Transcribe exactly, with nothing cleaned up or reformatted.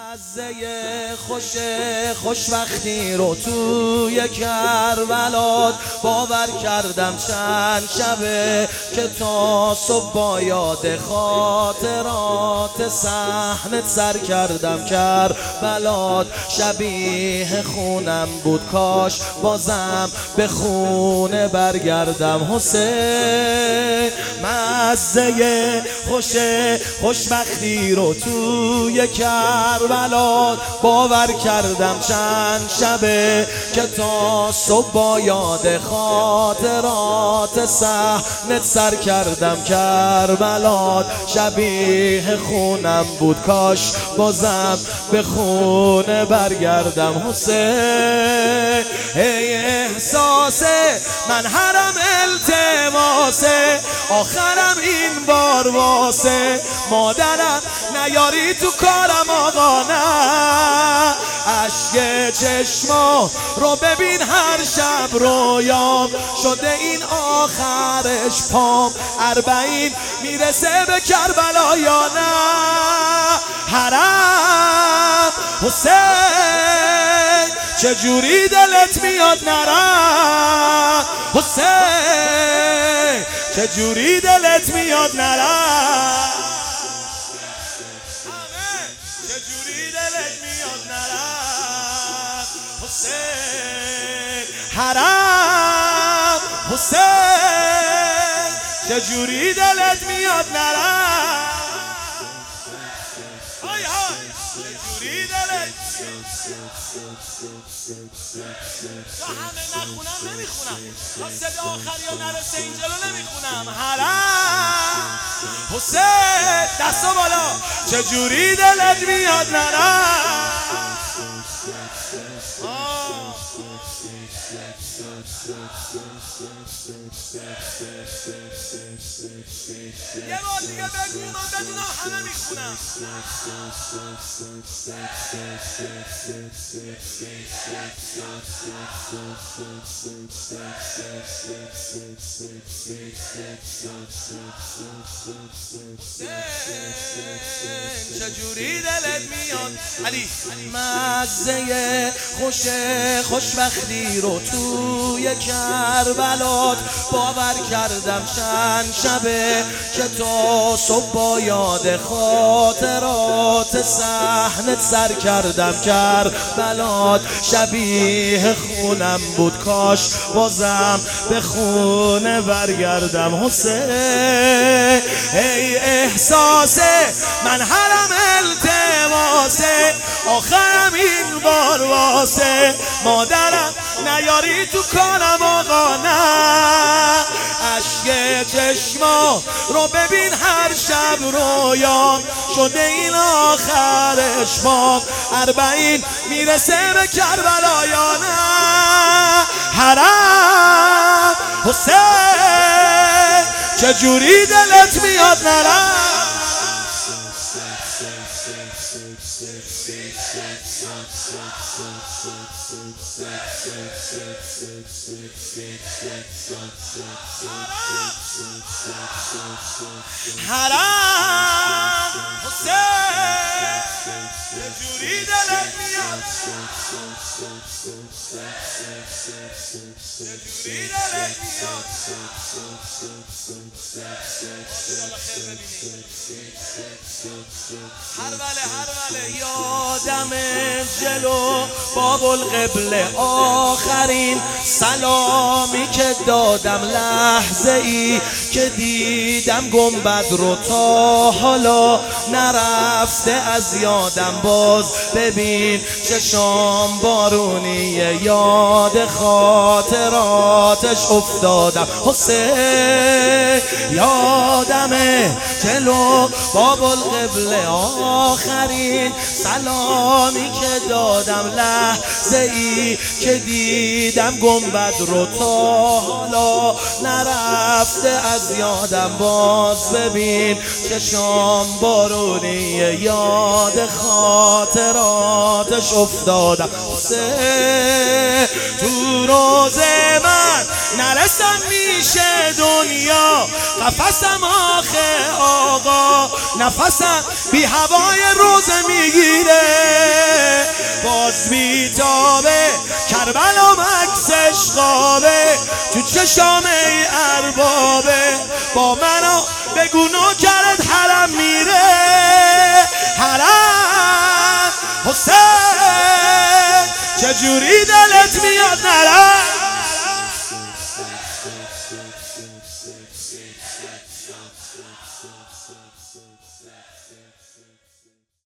مزه خوش خوشبختی رو توی کربلات باور کردم چند شبه که تا صبح با یاد خاطرات صحنت سر کردم. کربلات شبیه خونم بود، کاش بازم به خونه برگردم. حسین مزه خوش خوشبختی رو توی کربلات باور کردم چند شبه که تا صبح با یاد خاطرات صحنت سر کردم. کربلات شبیه خونم بود، کاش بازم به خونه برگردم. حسین ای احساسه من هرم التماسه، آخرم این بار واسه مادرم نیاری تو کارم آقا نه. اشک چشما رو ببین هر شب رویام شده این آخرش پام، اربعین میرسه به کربلا یا نه. حرم حسین چجوری دلت میاد نرم، حسین چجوری دلت میاد نرم، چجوری دلت میاد نرم. حسین حرم حسین چجوری دلت میاد نرم، های های چجوری دلت تا همه نخونم نمیخونم، تا صدا آخری ها نرسه این جلو نمیخونم. حرم حسین دستا بالا چجوری دلت میاد نرم. یه بار دیگه بگو من بدونم همه میخونم. چجوری دلت میاد علی مزه خوش خوشبختی رو توی کربلات باور کردم چند شبه که تا صبح با یاد خاطرات صحنت سر کردم. کربلات شبیه خونم بود، کاش بازم به خونه برگردم. حسین ای احساسه من هرم التماسه، آخرم این بار واسه مادرم نیاری تو کارم آقا نه. اشک چشما رو ببین هر شب رویام شده این آخرش مام، اربعین میرسه به کربلا یا نه. حرم حسین چجوری دلت میاد نرم، حرم حسین چجوری دلت میاد، چجوری دلت میاد. هر وله هر وله یادم جلو باب القبله آخرین سلامی که دادم، لحظه ای که دیدم گنبد رو تا حالا نرفته از یادم. باز ببین چشام بارونی یاد خاطراتش افتادم. حسین یادمه جلو باب القبله آخرین سلامی که دادم، لحظه ای که دیدم گنبد رو تا حالا نرفته از یادم. باز ببین چشام بارونی یاد خاطراتش افتادم. حسین تو روزه من نرسم میشه دنیا، قفسم آخه آقا نفسم بی هوای روزه میگیره. تو چشام ای اربابه با منو بگو نوکرت حرم میره حرم حسین چجوری دلت میاد نرم